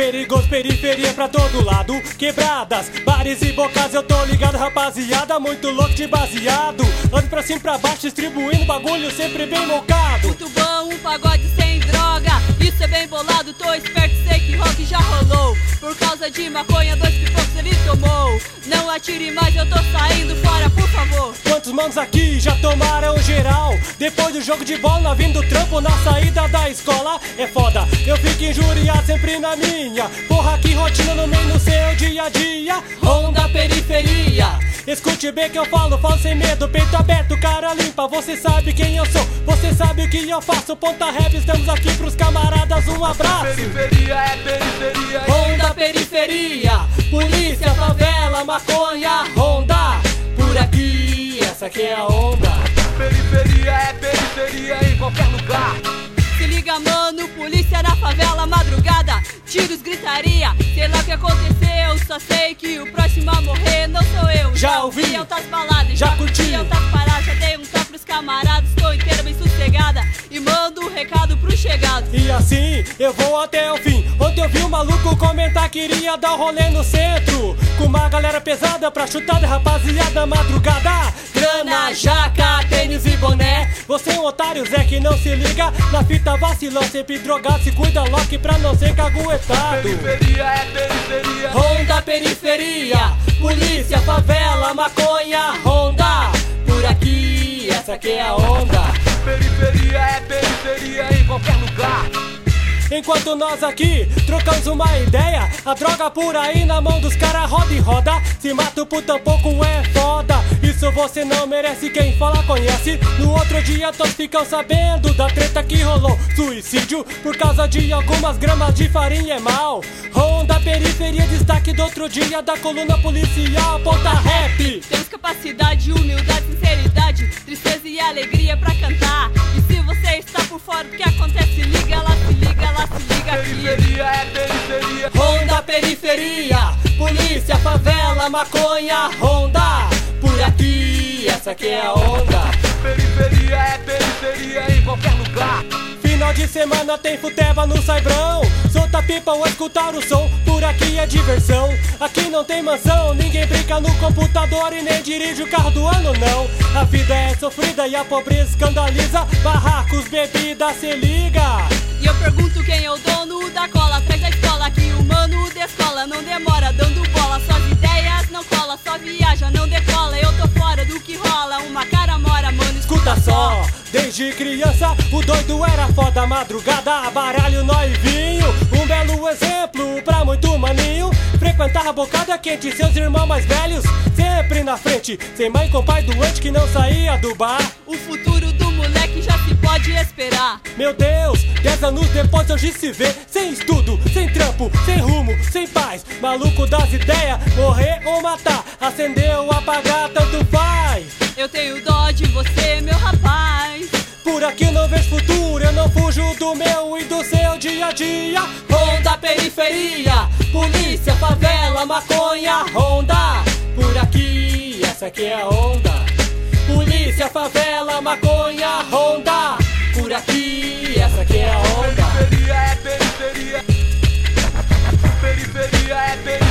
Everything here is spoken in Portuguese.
Perigoso, periferia pra todo lado, quebradas, bares e bocas, eu tô ligado, rapaziada, muito louco de baseado. Ando pra cima e pra baixo, distribuindo bagulho sempre bem mocado. Muito bom, um pagode sem droga, isso é bem bolado, tô esperto, sei que rock já rolou. Por causa de maconha, 2 pipocos ele tomou. Não atire mais, eu tô saindo fora, por favor. Quantos manos aqui já tomaram geral? Depois do jogo de bola, vindo do trampo na saída da escola. É foda, eu fico injuriado sempre na minha. Porra, que rotina no meio no seu dia a dia. Ronda periferia. Escute bem que eu falo sem medo, peito aberto, cara limpa. Você sabe quem eu sou, você sabe o que eu faço. Ponta Rap, estamos aqui pros camaradas, um abraço. Periferia é periferia. Ronda periferia. Polícia, favela, maconha, ronda. Por aqui, essa aqui é a onda. Periferia é periferia em qualquer lugar. Se liga, mano, polícia na favela, madrugada, tiros, gritaria, sei lá o que aconteceu, só sei que o próximo a morrer não sou eu. Já ouvi, altas baladas, já curti, altas paradas, já dei um toque pros camaradas, tô inteira bem sossegada e mando um recado pro chegado. E assim eu vou até o fim. Ontem eu vi um maluco comentar que iria dar um rolê no centro, com uma galera pesada pra chutar da rapaziada madrugada. Grana, jaca, tênis e boné. Você é um otário, Zé, que não se liga na fita vacilão, sempre drogado, se cuida lock pra não ser caguetado. Periferia é periferia. Ronda periferia. Polícia, favela, maconha, ronda. Por aqui, essa aqui é a onda. Periferia é periferia em qualquer lugar. Enquanto nós aqui trocamos uma ideia, a droga por aí na mão dos caras roda e roda. Se mata por tão pouco é foda, isso você não merece, quem fala conhece. No outro dia todos ficam sabendo da treta que rolou. Suicídio por causa de algumas gramas de farinha é mal. Ronda periferia, destaque do outro dia da coluna policial, Ponta Rap. Temos capacidade, humildade, sinceridade, tristeza e alegria pra cantar. E se você está por fora do que acontece, liga lá, se liga lá, se liga aqui. Periferia é periferia. Ronda periferia. Polícia, favela, maconha, ronda. Por aqui, essa aqui é a onda. Periferia é periferia em qualquer lugar. Final de semana tem futeba no Saibrão. Solta pipa ou escutar o som, por aqui é diversão. Aqui não tem mansão, ninguém brinca no computador e nem dirige o carro do ano não. A vida é sofrida e a pobreza escandaliza. Barracos, bebida, se liga. E eu pergunto quem é o dono da cola atrás da escola, que o mano descola, não demora dando bola. Suas ideias não cola, só viaja, não decola. Eu tô fora do que rola, uma cara mora, mano, escuta só. Desde criança o doido era foda, madrugada, baralho, noivinho. Um belo exemplo pra muito maninho. Frequentava bocada quente, seus irmãos mais velhos sempre na frente, sem mãe com pai doente que não saía do bar. O futuro do moleque já se pode esperar. Meu Deus, 10 anos depois hoje se vê sem estudo, sem trampo, sem rumo, sem paz. Maluco das ideias, morrer ou matar, acender ou apagar, tanto faz. Eu tenho dó de você, meu rapaz. Por aqui não vejo futuro, eu não fujo do meu e do seu dia a dia. Ronda periferia, polícia, favela, maconha, ronda. Por aqui, essa aqui é a onda. Polícia, favela, maconha, ronda. Por aqui, essa aqui é a onda. Periferia é periferia. Periferia é periferia.